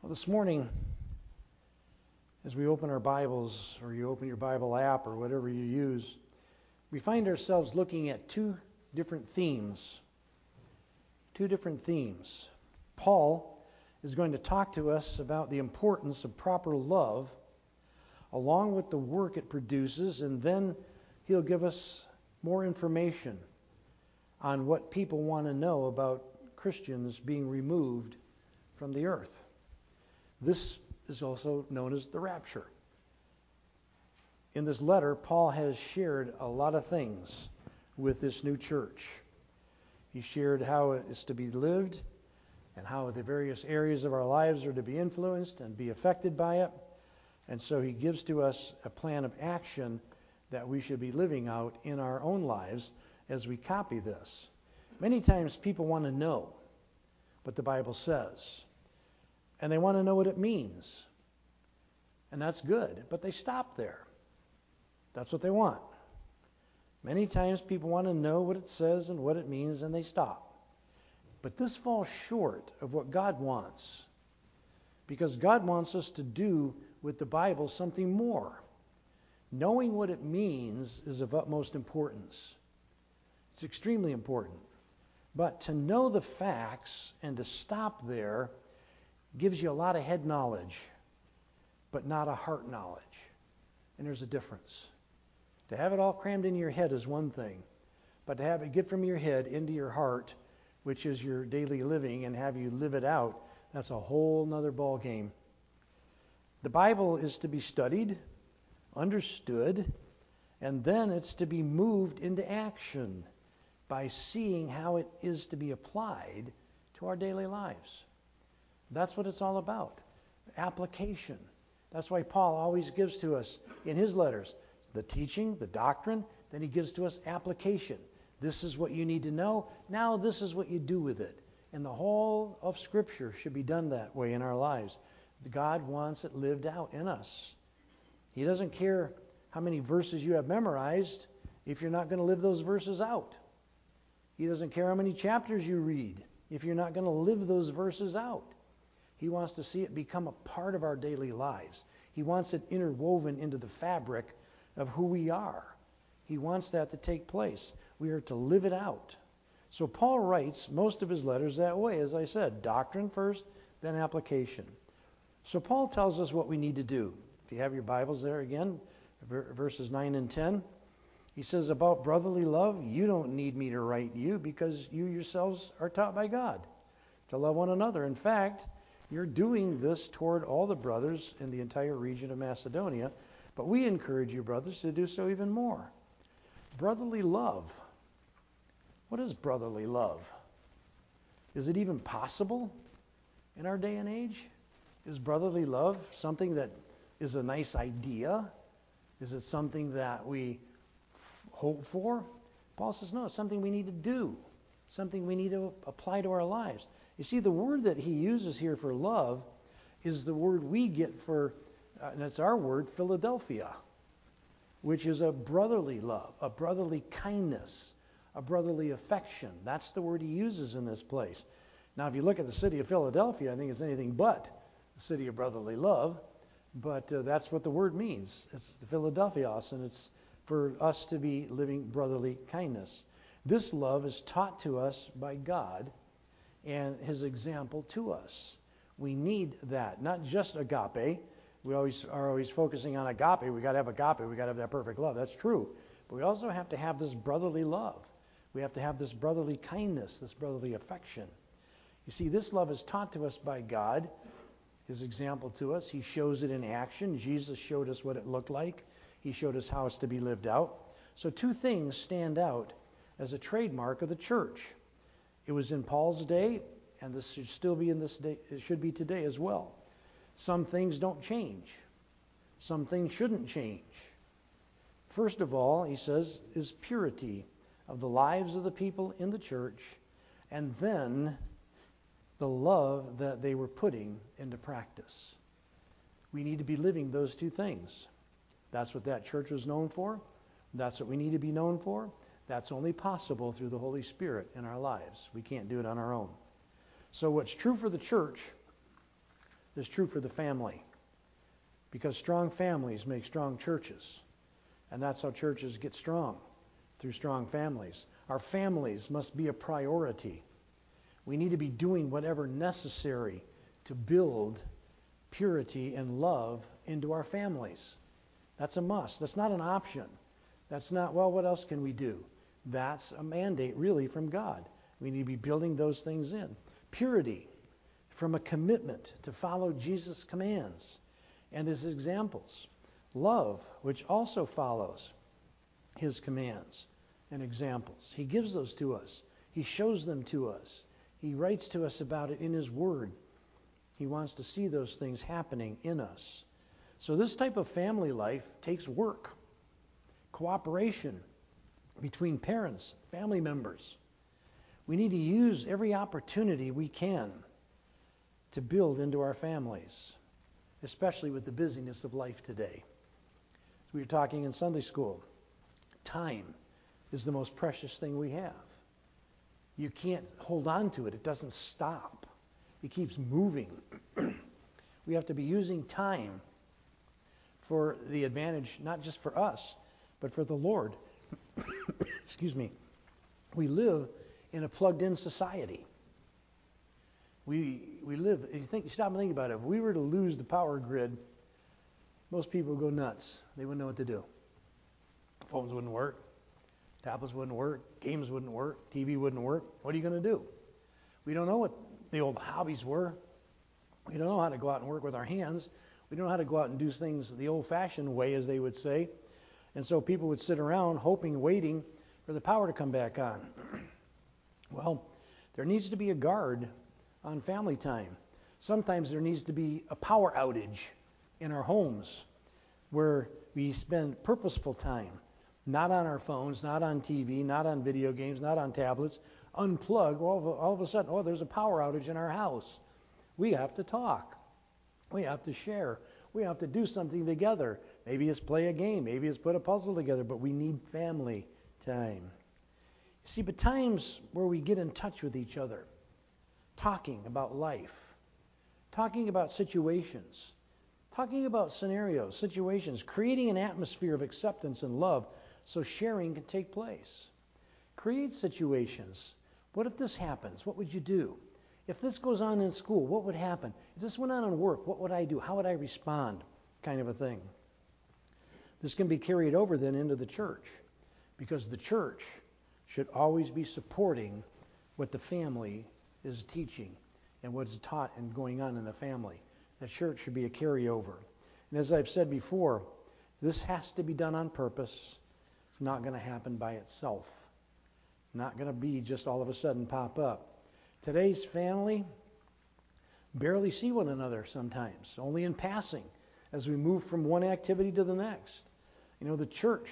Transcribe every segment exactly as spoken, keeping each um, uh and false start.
Well, this morning, as we open our Bibles, or you open your Bible app, or whatever you use, we find ourselves looking at two different themes. Two different themes. Paul is going to talk to us about the importance of proper love, along with the work it produces, and then he'll give us more information on what people want to know about Christians being removed from the earth. This is also known as the rapture. In this letter, Paul has shared a lot of things with this new church. He shared how it is to be lived and how the various areas of our lives are to be influenced and be affected by it. And so he gives to us a plan of action that we should be living out in our own lives as we copy this. Many times people want to know what the Bible says, and they want to know what it means. And that's good, but they stop there. That's what they want. Many times people want to know what it says and what it means, and they stop. But this falls short of what God wants, because God wants us to do with the Bible something more. Knowing what it means is of utmost importance. It's extremely important. But to know the facts and to stop there gives you a lot of head knowledge, but not a heart knowledge. And there's a difference. To have it all crammed in your head is one thing, but to have it get from your head into your heart, which is your daily living, and have you live it out, that's a whole nother ball game. The Bible is to be studied, understood, and then it's to be moved into action by seeing how it is to be applied to our daily lives. That's what it's all about. Application. That's why Paul always gives to us in his letters the teaching, the doctrine, then he gives to us application. This is what you need to know. Now this is what you do with it. And the whole of Scripture should be done that way in our lives. God wants it lived out in us. He doesn't care how many verses you have memorized if you're not going to live those verses out. He doesn't care how many chapters you read if you're not going to live those verses out. He wants to see it become a part of our daily lives. He wants it interwoven into the fabric of who we are. He wants that to take place. We are to live it out. So Paul writes most of his letters that way, as I said, doctrine first, then application. So Paul tells us what we need to do. If you have your Bibles there again, verses nine and ten, he says, about brotherly love, you don't need me to write you because you yourselves are taught by God to love one another. In fact, you're doing this toward all the brothers in the entire region of Macedonia, but we encourage you, brothers, to do so even more. Brotherly love. What is brotherly love? Is it even possible in our day and age? Is brotherly love something that is a nice idea? Is it something that we f- hope for? Paul says, no, it's something we need to do, something we need to apply to our lives. You see, the word that he uses here for love is the word we get for, uh, and it's our word, Philadelphia, which is a brotherly love, a brotherly kindness, a brotherly affection. That's the word he uses in this place. Now, if you look at the city of Philadelphia, I think it's anything but the city of brotherly love, but uh, that's what the word means. It's the Philadelphios, and it's for us to be living brotherly kindness. This love is taught to us by God and his example to us. We need that, not just agape. We always are always focusing on agape. We got to have agape. We got to have that perfect love. That's true. But we also have to have this brotherly love. We have to have this brotherly kindness, this brotherly affection. You see, this love is taught to us by God, his example to us. He shows it in action. Jesus showed us what it looked like. He showed us how it's to be lived out. So two things stand out as a trademark of the church. It was in Paul's day, and this should still be in this day. It should be today as well. Some things don't change. Some things shouldn't change. First of all, he says, is purity of the lives of the people in the church, and then the love that they were putting into practice. We need to be living those two things. That's what that church was known for. That's what we need to be known for. That's only possible through the Holy Spirit in our lives. We can't do it on our own. So what's true for the church is true for the family. Because strong families make strong churches. And that's how churches get strong, through strong families. Our families must be a priority. We need to be doing whatever necessary to build purity and love into our families. That's a must. That's not an option. That's not, well, what else can we do? That's a mandate, really, from God. We need to be building those things in. Purity, from a commitment to follow Jesus' commands and his examples. Love, which also follows his commands and examples. He gives those to us. He shows them to us. He writes to us about it in his word. He wants to see those things happening in us. So this type of family life takes work, cooperation between parents, family members. We need to use every opportunity we can to build into our families, especially with the busyness of life today. As we were talking in Sunday school, time is the most precious thing we have. You can't hold on to it. It doesn't stop. It keeps moving. We have to be using time for the advantage, not just for us, but for the Lord. Excuse me. We live in a plugged-in society. We we live, you think, stop and think about it. If we were to lose the power grid, most people would go nuts. They wouldn't know what to do. Phones wouldn't work. Tablets wouldn't work. Games wouldn't work. T V wouldn't work. What are you going to do? We don't know what the old hobbies were. We don't know how to go out and work with our hands. We don't know how to go out and do things the old-fashioned way, as they would say. And so people would sit around hoping, waiting for the power to come back on. Well, there needs to be a guard on family time. Sometimes there needs to be a power outage in our homes where we spend purposeful time, not on our phones, not on T V, not on video games, not on tablets. Unplug. All of, a, all of a sudden, oh, there's a power outage in our house. We have to talk. We have to share. We have to do something together. Maybe it's play a game. Maybe it's put a puzzle together. But we need family time. You see, but times where we get in touch with each other, talking about life, talking about situations, talking about scenarios, situations, creating an atmosphere of acceptance and love so sharing can take place. Create situations. What if this happens? What would you do? If this goes on in school, what would happen? If this went on in work, what would I do? How would I respond? Kind of a thing. This can be carried over then into the church, because the church should always be supporting what the family is teaching and what is taught and going on in the family. The church should be a carryover. And as I've said before, this has to be done on purpose. It's not going to happen by itself. Not going to be just all of a sudden pop up. Today's family barely see one another sometimes, only in passing as we move from one activity to the next. You know, the church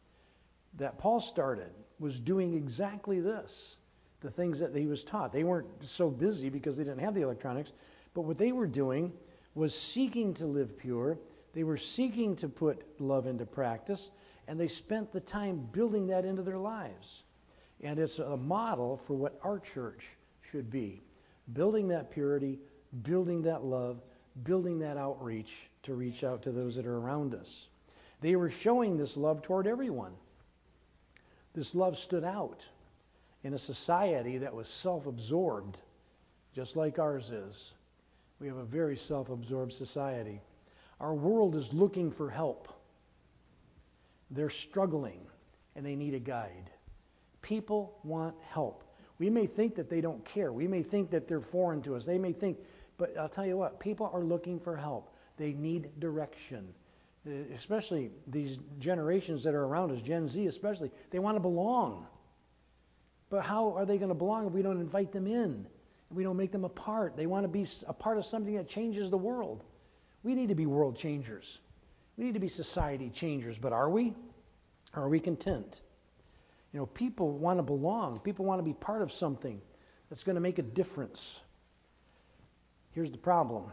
that Paul started was doing exactly this, the things that he was taught. They weren't so busy because they didn't have the electronics, but what they were doing was seeking to live pure. They were seeking to put love into practice, and they spent the time building that into their lives. And it's a model for what our church should be. Building that purity, building that love, building that outreach to reach out to those that are around us. They were showing this love toward everyone. This love stood out in a society that was self-absorbed, just like ours is. We have a very self-absorbed society. Our world is looking for help. They're struggling, and they need a guide. People want help. We may think that they don't care. We may think that they're foreign to us. They may think, but I'll tell you what, people are looking for help. They need direction. Especially these generations that are around us, Gen Z especially, they want to belong. But how are they going to belong if we don't invite them in? If we don't make them a part? They want to be a part of something that changes the world. We need to be world changers. We need to be society changers. But are we? Or are we content? You know, people want to belong. People want to be part of something that's going to make a difference. Here's the problem.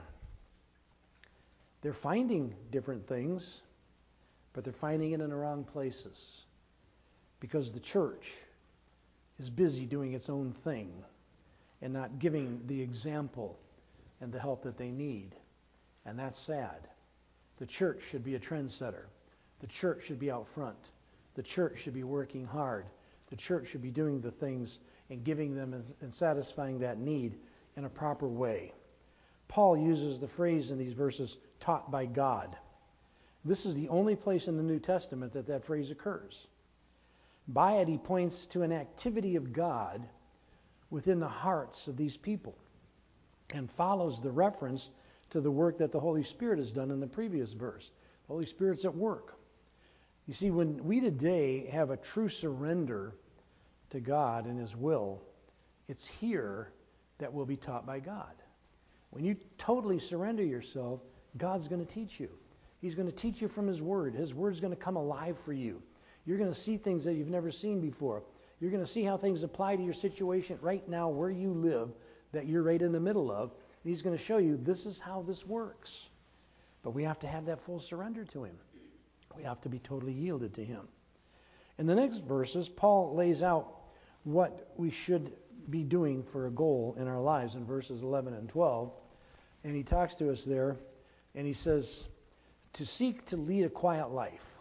They're finding different things, but they're finding it in the wrong places. Because the church is busy doing its own thing and not giving the example and the help that they need. And that's sad. The church should be a trendsetter. The church should be out front. The church should be working hard. The church should be doing the things and giving them and, and satisfying that need in a proper way. Paul uses the phrase in these verses, taught by God. This is the only place in the New Testament that that phrase occurs. By it, he points to an activity of God within the hearts of these people and follows the reference to the work that the Holy Spirit has done in the previous verse. The Holy Spirit's at work. You see, when we today have a true surrender to God and His will, it's here that we'll be taught by God. When you totally surrender yourself, God's going to teach you. He's going to teach you from His Word. His Word's going to come alive for you. You're going to see things that you've never seen before. You're going to see how things apply to your situation right now where you live that you're right in the middle of. And He's going to show you this is how this works. But we have to have that full surrender to Him. We have to be totally yielded to Him. In the next verses, Paul lays out what we should be doing for a goal in our lives in verses eleven and twelve. And he talks to us there, and he says, to seek to lead a quiet life,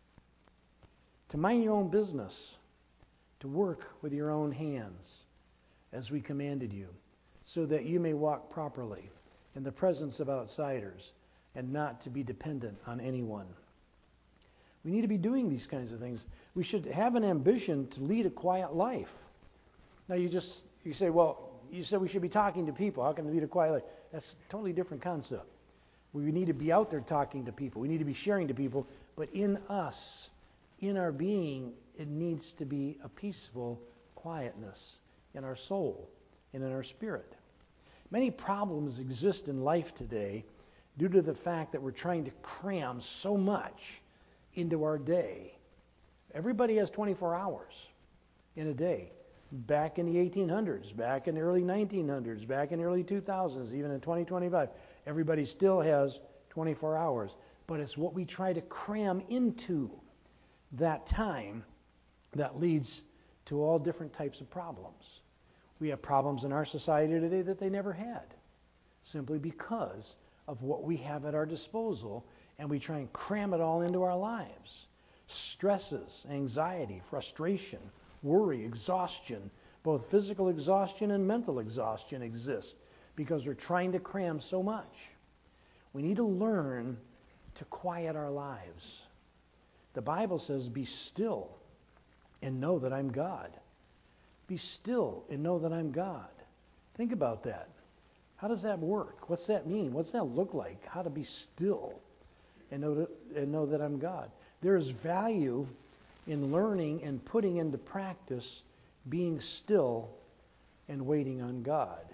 to mind your own business, to work with your own hands, as we commanded you, so that you may walk properly in the presence of outsiders, and not to be dependent on anyone. We need to be doing these kinds of things. We should have an ambition to lead a quiet life. Now you just, you say, well, you said we should be talking to people. How can we lead a quiet life? That's a totally different concept. We need to be out there talking to people. We need to be sharing to people. But in us, in our being, it needs to be a peaceful quietness in our soul and in our spirit. Many problems exist in life today due to the fact that we're trying to cram so much into our day. Everybody has twenty-four hours in a day. Back in the eighteen hundreds, back in the early nineteen hundreds, back in the early two thousands, even in twenty twenty-five, everybody still has twenty-four hours. But it's what we try to cram into that time that leads to all different types of problems. We have problems in our society today that they never had, simply because of what we have at our disposal, and we try and cram it all into our lives. Stresses, anxiety, frustration, worry, exhaustion, both physical exhaustion and mental exhaustion exist because we're trying to cram so much. We need to learn to quiet our lives. The Bible says, be still and know that I'm God. Be still and know that I'm God. Think about that. How does that work? What's that mean? What's that look like? How to be still and know that, and know that I'm God. There is value in learning and putting into practice being still and waiting on God.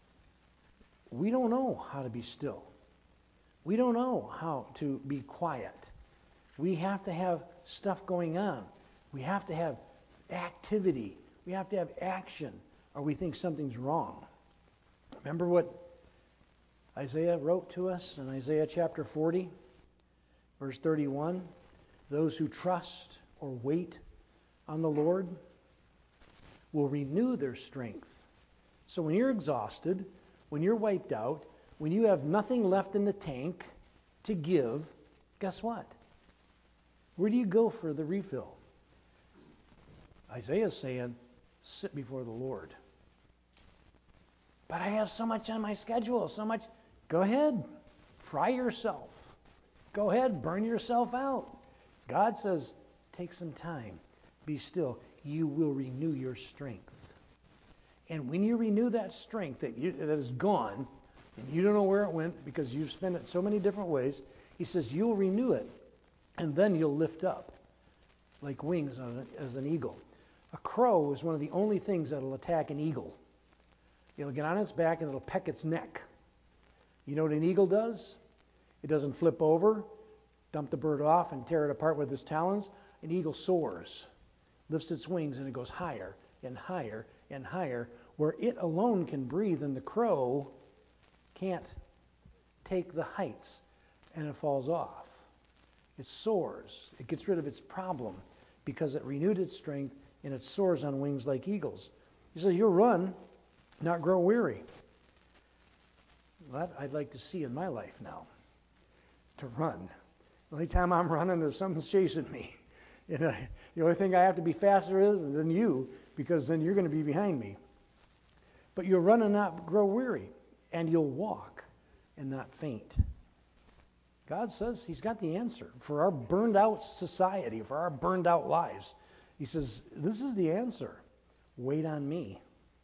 We don't know how to be still. We don't know how to be quiet. We have to have stuff going on. We have to have activity. We have to have action, or we think something's wrong. Remember what Isaiah wrote to us in Isaiah chapter forty, verse thirty-one? Those who trust or wait on the Lord will renew their strength. So when you're exhausted, when you're wiped out, when you have nothing left in the tank to give, guess what? Where do you go for the refill? Isaiah's saying, sit before the Lord. But I have so much on my schedule, so much. Go ahead, fry yourself. Go ahead, burn yourself out. God says, take some time, be still. You will renew your strength. And when you renew that strength that, you, that is gone, and you don't know where it went because you've spent it so many different ways, he says you'll renew it, and then you'll lift up like wings on a, as an eagle. A crow is one of the only things that will attack an eagle. It'll get on its back and it'll peck its neck. You know what an eagle does? It doesn't flip over, dump the bird off, and tear it apart with its talons. An eagle soars, lifts its wings, and it goes higher and higher and higher, where it alone can breathe, and the crow can't take the heights, and it falls off. It soars. It gets rid of its problem because it renewed its strength, and it soars on wings like eagles. He says, you'll run, not grow weary. That I'd like to see in my life now, to run. The only time I'm running is something's chasing me. You know, the only thing I have to be faster is than you, because then you're going to be behind me. But you'll run and not grow weary, and you'll walk and not faint. God says He's got the answer for our burned out society, for our burned out lives. He says, this is the answer. Wait on me.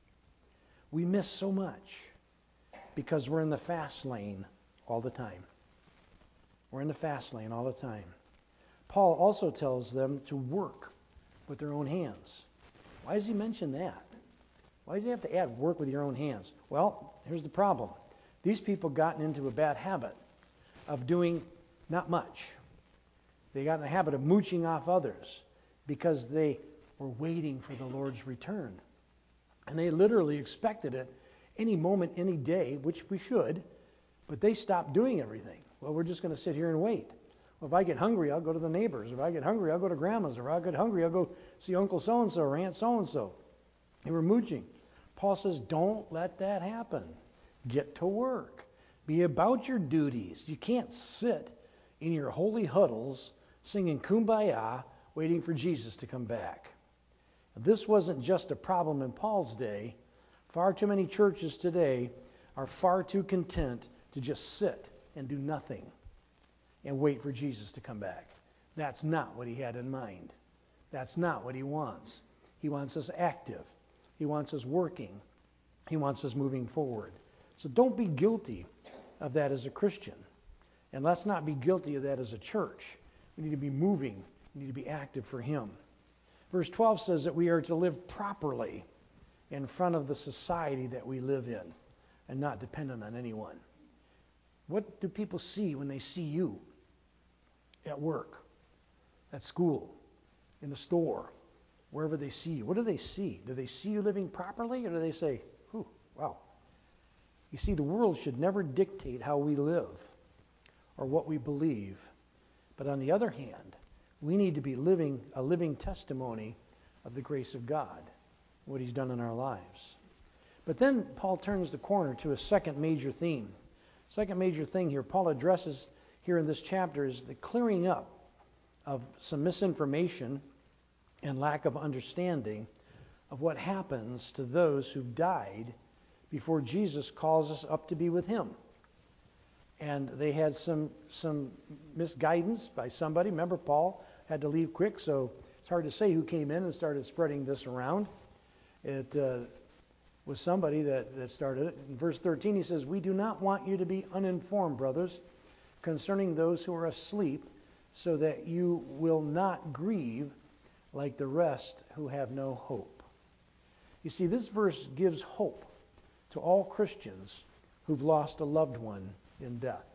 We miss so much because we're in the fast lane all the time. We're in the fast lane all the time. Paul also tells them to work with their own hands. Why does he mention that? Why does he have to add work with your own hands? Well, here's the problem. These people gotten into a bad habit of doing not much. They got in a habit of mooching off others because they were waiting for the Lord's return. And they literally expected it any moment, any day, which we should, but they stopped doing everything. Well, we're just going to sit here and wait. Well, if I get hungry, I'll go to the neighbors. If I get hungry, I'll go to grandma's. If I get hungry, I'll go see Uncle so-and-so or Aunt so-and-so. They were mooching. Paul says, don't let that happen. Get to work. Be about your duties. You can't sit in your holy huddles singing Kumbaya, waiting for Jesus to come back. This wasn't just a problem in Paul's day. Far too many churches today are far too content to just sit and do nothing and wait for Jesus to come back. That's not what he had in mind. That's not what he wants. He wants us active. He wants us working. He wants us moving forward. So don't be guilty of that as a Christian. And let's not be guilty of that as a church. We need to be moving. We need to be active for Him. Verse twelve says that we are to live properly in front of the society that we live in and not dependent on anyone. What do people see when they see you at work, at school, in the store, wherever they see you? What do they see? Do they see you living properly, or do they say, "Whew, wow"? You see, the world should never dictate how we live or what we believe. But on the other hand, we need to be living a living testimony of the grace of God, what He's done in our lives. But then Paul turns the corner to a second major theme. Second major thing here Paul addresses here in this chapter is the clearing up of some misinformation and lack of understanding of what happens to those who died before Jesus calls us up to be with Him. And they had some some misguidance by somebody. Remember, Paul had to leave quick, so it's hard to say who came in and started spreading this around. It uh, was somebody that, that started it. In verse thirteen, he says, "We do not want you to be uninformed, brothers, concerning those who are asleep, so that you will not grieve like the rest who have no hope." You see, this verse gives hope to all Christians who've lost a loved one in death.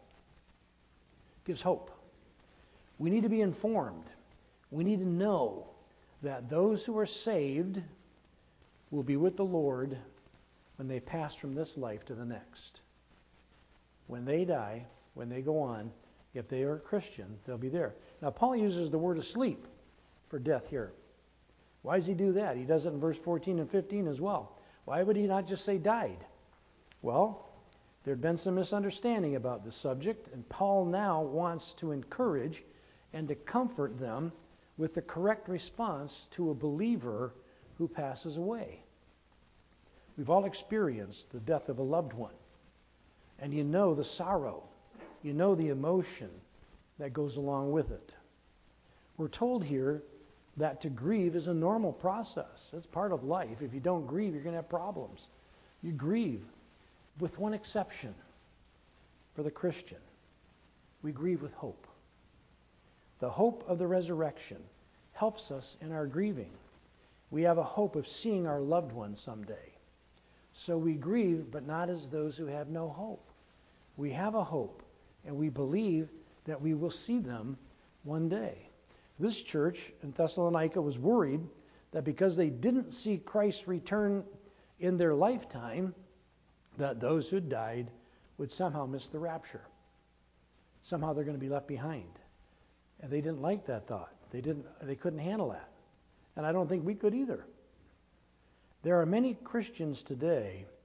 It gives hope. We need to be informed. We need to know that those who are saved will be with the Lord when they pass from this life to the next. When they die, when they go on, if they are a Christian, they'll be there. Now, Paul uses the word asleep for death here. Why does he do that? He does it in verse fourteen and fifteen as well. Why would he not just say died? Well, there had been some misunderstanding about this subject, and Paul now wants to encourage and to comfort them with the correct response to a believer who passes away. We've all experienced the death of a loved one, and you know the sorrow, you know the emotion that goes along with it. We're told here that to grieve is a normal process. It's part of life. If you don't grieve, you're going to have problems. You grieve, with one exception. For the Christian, we grieve with hope. The hope of the resurrection helps us in our grieving. We have a hope of seeing our loved ones someday. So we grieve, but not as those who have no hope. We have a hope, and we believe that we will see them one day. This church in Thessalonica was worried that because they didn't see Christ return in their lifetime, that those who died would somehow miss the rapture. Somehow they're going to be left behind. And they didn't like that thought. They didn't. They couldn't handle that. And I don't think we could either. There are many Christians today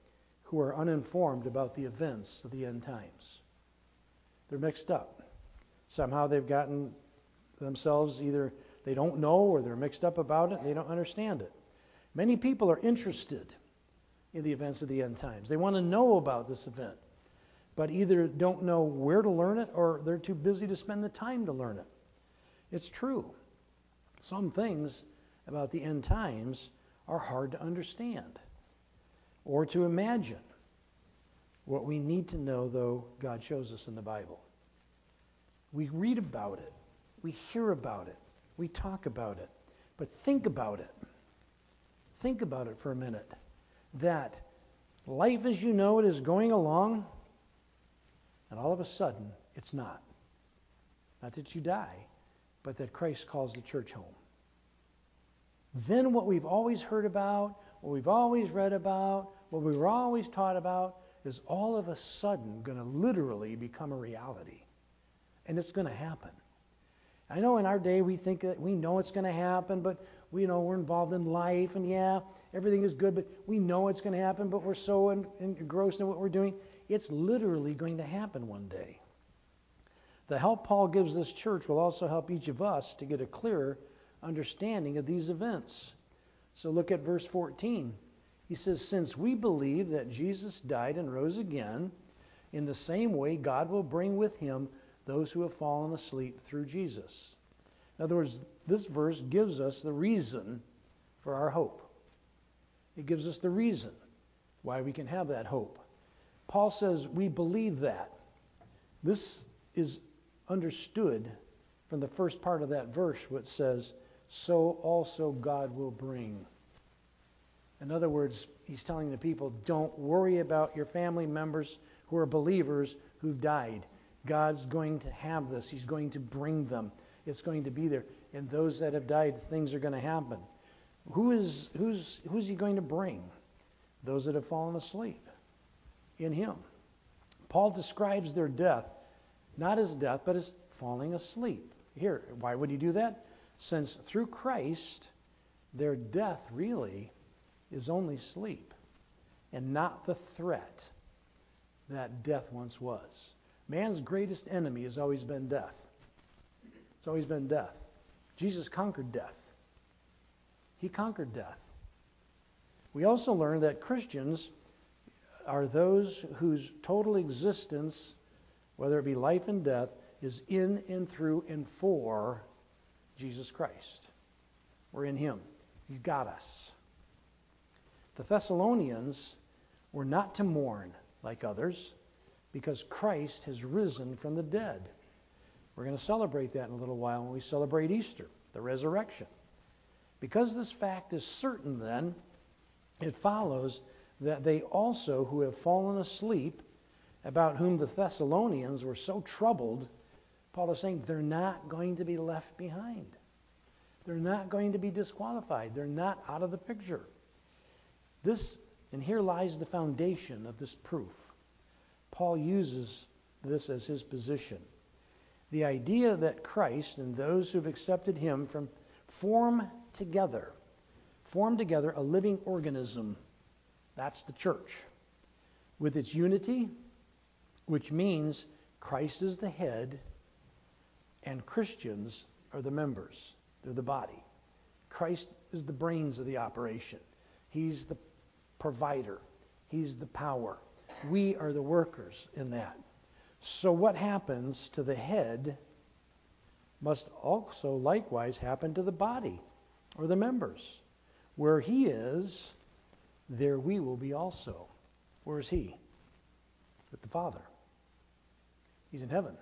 who are uninformed about the events of the end times. They're mixed up. Somehow they've gotten themselves either they don't know or they're mixed up about it and they don't understand it. Many people are interested in the events of the end times. They want to know about this event, but either don't know where to learn it or they're too busy to spend the time to learn it. It's true. Some things about the end times are hard to understand or to imagine. What we need to know, though, God shows us in the Bible. We read about it. We hear about it. We talk about it. But think about it. Think about it for a minute. That life as you know it is going along, and all of a sudden, it's not. Not that you die, but that Christ calls the church home. Then what we've always heard about, what we've always read about, what we were always taught about, is all of a sudden going to literally become a reality. And it's going to happen. I know in our day we think that we know it's going to happen, but we you know we're involved in life, and yeah, everything is good, but we know it's going to happen, but we're so engrossed in what we're doing. It's literally going to happen one day. The help Paul gives this church will also help each of us to get a clearer understanding of these events. So look at verse fourteen. He says, since we believe that Jesus died and rose again, in the same way God will bring with him those who have fallen asleep through Jesus. In other words, this verse gives us the reason for our hope. It gives us the reason why we can have that hope. Paul says we believe that. This is understood from the first part of that verse, which says, so also God will bring. In other words, he's telling the people, don't worry about your family members who are believers who've died. God's going to have this. He's going to bring them. It's going to be there. And those that have died, things are going to happen. Who is who's who's he going to bring? Those that have fallen asleep in him. Paul describes their death not as death, but as falling asleep. Here, why would he do that? Since through Christ, their death really is only sleep and not the threat that death once was. Man's greatest enemy has always been death. It's always been death. Jesus conquered death. He conquered death. We also learn that Christians are those whose total existence, whether it be life and death, is in and through and for Jesus Christ. We're in him. He's got us. The Thessalonians were not to mourn like others because Christ has risen from the dead. We're going to celebrate that in a little while when we celebrate Easter, the resurrection. Because this fact is certain, then, it follows that they also who have fallen asleep, about whom the Thessalonians were so troubled, Paul is saying they're not going to be left behind. They're not going to be disqualified. They're not out of the picture. This, and here lies the foundation of this proof. Paul uses this as his position. The idea that Christ and those who've accepted him from form together, form together a living organism. That's the church. With its unity, which means Christ is the head and Christians are the members. They're the body. Christ is the brains of the operation. He's the provider. He's the power. We are the workers in that. So what happens to the head must also likewise happen to the body or the members. Where he is, there we will be also. Where is he? With the Father. He's in heaven.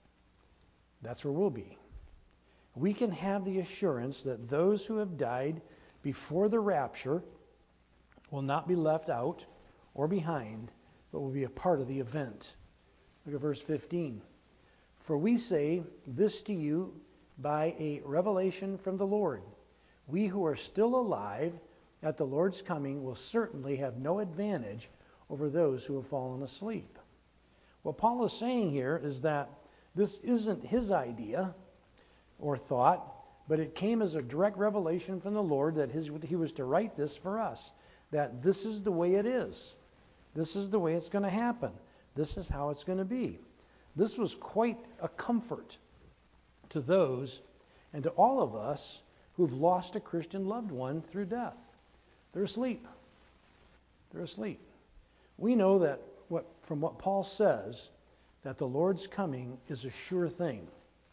That's where we'll be. We can have the assurance that those who have died before the rapture will not be left out or behind, but will be a part of the event. Look at verse fifteen. For we say this to you by a revelation from the Lord. We who are still alive at the Lord's coming will certainly have no advantage over those who have fallen asleep. What Paul is saying here is that this isn't his idea or thought, but it came as a direct revelation from the Lord that his, he was to write this for us, that this is the way it is. This is the way it's going to happen. This is how it's going to be. This was quite a comfort to those and to all of us who've lost a Christian loved one through death. They're asleep. They're asleep. We know that what, from what Paul says, that the Lord's coming is a sure thing.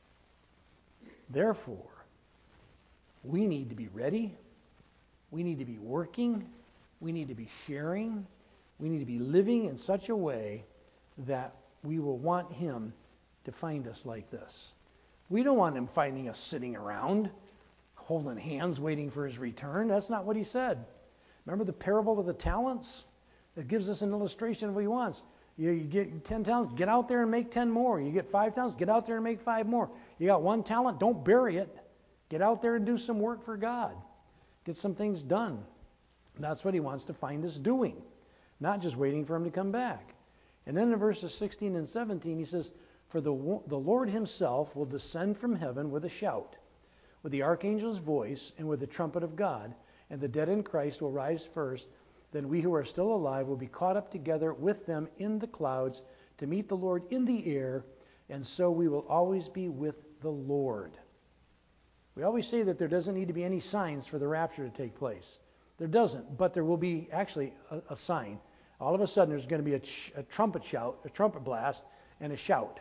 Therefore, we need to be ready. We need to be working. We need to be sharing. We need to be living in such a way that we will want him to find us like this. We don't want him finding us sitting around, holding hands, waiting for his return. That's not what he said. Remember the parable of the talents? It gives us an illustration of what he wants. You, you get ten talents, get out there and make ten more. You get five talents, get out there and make five more. You got one talent, don't bury it. Get out there and do some work for God. Get some things done. That's what he wants to find us doing, not just waiting for him to come back. And then in verses sixteen and seventeen, he says, For the, the Lord himself will descend from heaven with a shout, with the archangel's voice, and with the trumpet of God, and the dead in Christ will rise first. Then we who are still alive will be caught up together with them in the clouds to meet the Lord in the air, and so we will always be with the Lord. We always say that there doesn't need to be any signs for the rapture to take place. There doesn't, but there will be actually a, a sign. All of a sudden there's going to be a, ch- a trumpet shout, a trumpet blast, and a shout.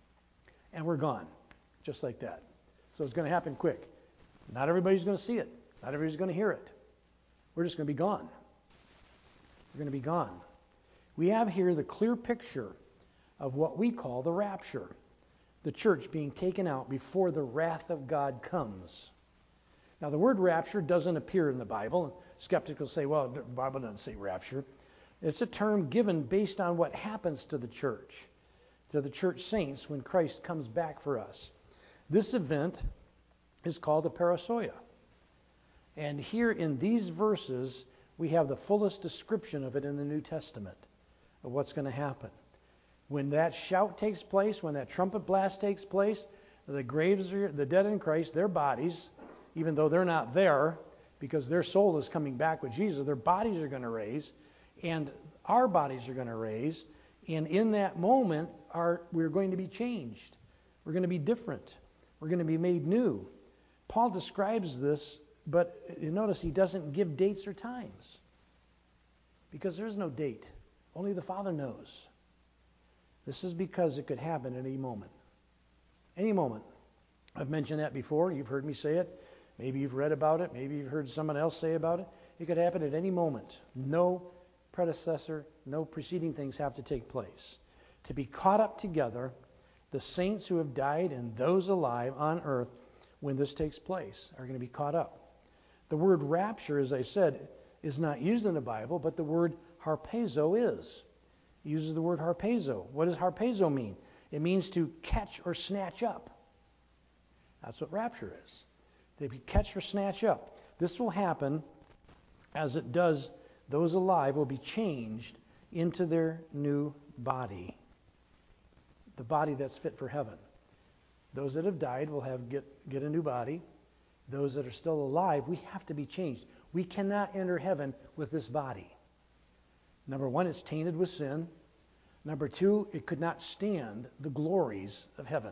And we're gone, just like that. So it's going to happen quick. Not everybody's going to see it. Not everybody's going to hear it. We're just going to be gone. We're going to be gone. We have here the clear picture of what we call the rapture. The church being taken out before the wrath of God comes. Now, the word rapture doesn't appear in the Bible. Skeptics will say, well, the Bible doesn't say rapture. It's a term given based on what happens to the church, to the church saints when Christ comes back for us. This event is called the parousia. And here in these verses, we have the fullest description of it in the New Testament, of what's going to happen. When that shout takes place, when that trumpet blast takes place, the graves are, the dead in Christ, their bodies, even though they're not there, because their soul is coming back with Jesus, their bodies are going to raise, and our bodies are going to raise, and in that moment, our, we're going to be changed. We're going to be different. We're going to be made new. Paul describes this, but you notice he doesn't give dates or times, because there is no date. Only the Father knows. This is because it could happen at any moment. Any moment. I've mentioned that before. You've heard me say it. Maybe you've read about it. Maybe you've heard someone else say about it. It could happen at any moment. No predecessor, no preceding things have to take place. To be caught up together, the saints who have died and those alive on earth when this takes place are going to be caught up. The word rapture, as I said, is not used in the Bible, but the word harpazo is. He uses the word harpazo. What does harpazo mean? It means to catch or snatch up. That's what rapture is. To catch or snatch up. This will happen as it does. Those alive will be changed into their new body. The body that's fit for heaven. Those that have died will have get, get a new body. Those that are still alive, we have to be changed. We cannot enter heaven with this body. Number one, it's tainted with sin. Number two, it could not stand the glories of heaven.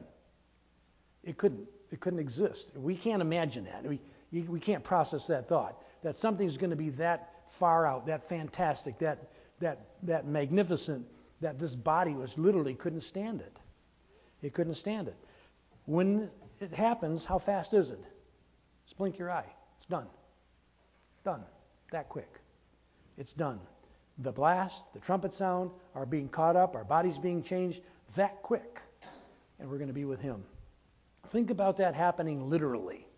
It couldn't. It couldn't exist. We can't imagine that. We, we can't process that thought. That something's going to be that far out, that fantastic, that, that, that magnificent, that this body was literally couldn't stand it. It couldn't stand it. When it happens, how fast is it? Just blink your eye. It's done. Done. That quick. It's done. The blast, the trumpet sound, are being caught up, our bodies being changed that quick. And we're going to be with him. Think about that happening literally.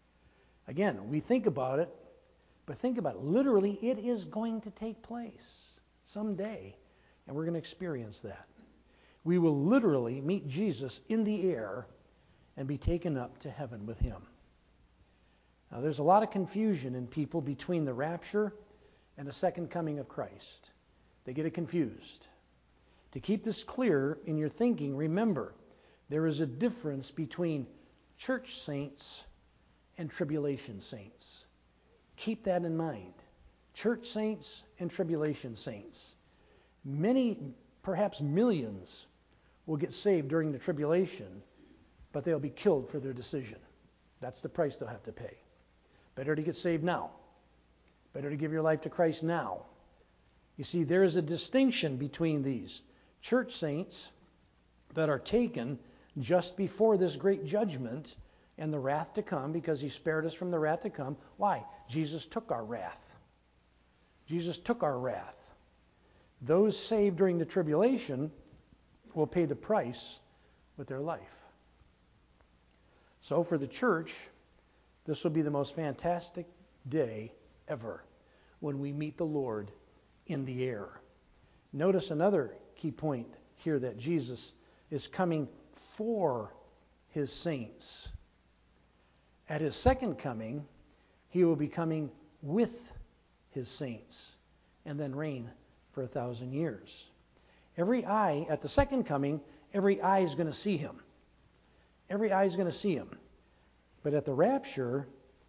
Again, we think about it, but think about it. Literally, it is going to take place someday, and we're going to experience that. We will literally meet Jesus in the air and be taken up to heaven with him. Now, there's a lot of confusion in people between the rapture and the second coming of Christ. They get it confused. To keep this clear in your thinking, remember, there is a difference between church saints and tribulation saints. Keep that in mind. Church saints and tribulation saints. Many, perhaps millions, will get saved during the tribulation, but they'll be killed for their decision. That's the price they'll have to pay. Better to get saved now. Better to give your life to Christ now. You see, there is a distinction between these church saints that are taken just before this great judgment and the wrath to come, because he spared us from the wrath to come. Why? Jesus took our wrath. Jesus took our wrath. Those saved during the tribulation will pay the price with their life. So for the church, this will be the most fantastic day ever when we meet the Lord in the air. Notice another key point here, that Jesus is coming for his saints. At his second coming, he will be coming with his saints and then reign for a thousand years. Every eye, at the second coming, every eye is going to see him. Every eye is going to see him. But at the rapture,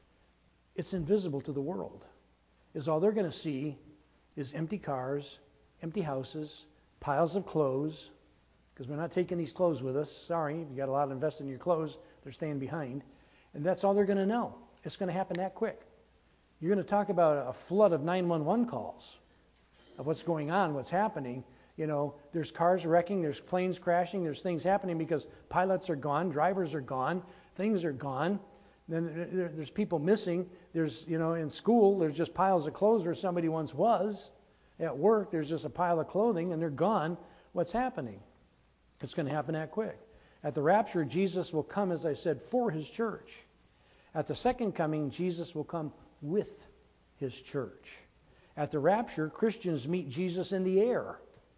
it's invisible to the world. Is all they're going to see is empty cars, empty houses, piles of clothes, because we're not taking these clothes with us. Sorry, if you got a lot invested in your clothes, they're staying behind. And that's all they're going to know. It's going to happen that quick. You're going to talk about a flood of nine one one calls of what's going on, what's happening. You know, there's cars wrecking, there's planes crashing, there's things happening because pilots are gone, drivers are gone, things are gone. Then there's people missing. There's, you know, in school, there's just piles of clothes where somebody once was. At work, there's just a pile of clothing and they're gone. What's happening? It's going to happen that quick. At the rapture, Jesus will come, as I said, for his church. At the second coming, Jesus will come with his church. At the rapture, Christians meet Jesus in the air.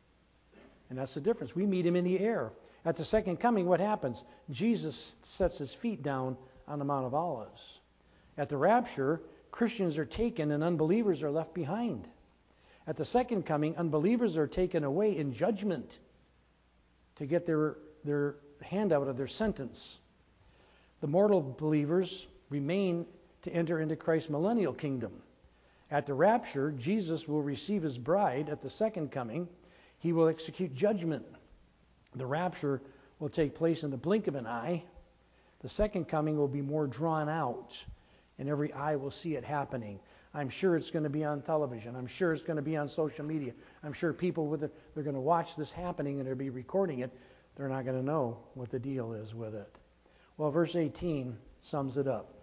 And that's the difference. We meet him in the air. At the second coming, what happens? Jesus sets his feet down on the Mount of Olives. At the rapture, Christians are taken and unbelievers are left behind. At the second coming, unbelievers are taken away in judgment to get their, their hand out of their sentence. The mortal believers remain to enter into Christ's millennial kingdom. At the rapture, Jesus will receive his bride. At the second coming, he will execute judgment. The rapture will take place in the blink of an eye. The second coming will be more drawn out, and every eye will see it happening. I'm sure it's going to be on television. I'm sure it's going to be on social media. I'm sure people with it, they're going to watch this happening and they'll be recording it. They're not going to know what the deal is with it. Well, verse eighteen sums it up.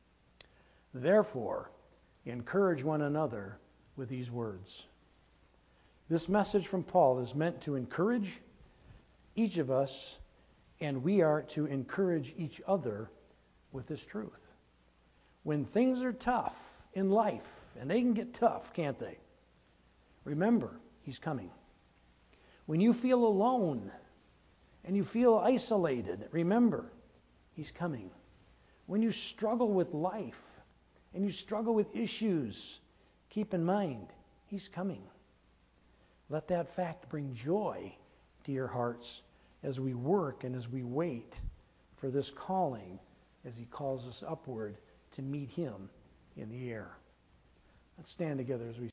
Therefore, encourage one another with these words. This message from Paul is meant to encourage each of us, and we are to encourage each other with this truth. When things are tough in life, and they can get tough, can't they? Remember, he's coming. When you feel alone and you feel isolated, remember, he's coming. When you struggle with life and you struggle with issues, keep in mind, he's coming. Let that fact bring joy to your hearts as we work and as we wait for this calling, as he calls us upward to meet him in the air. Let's stand together as we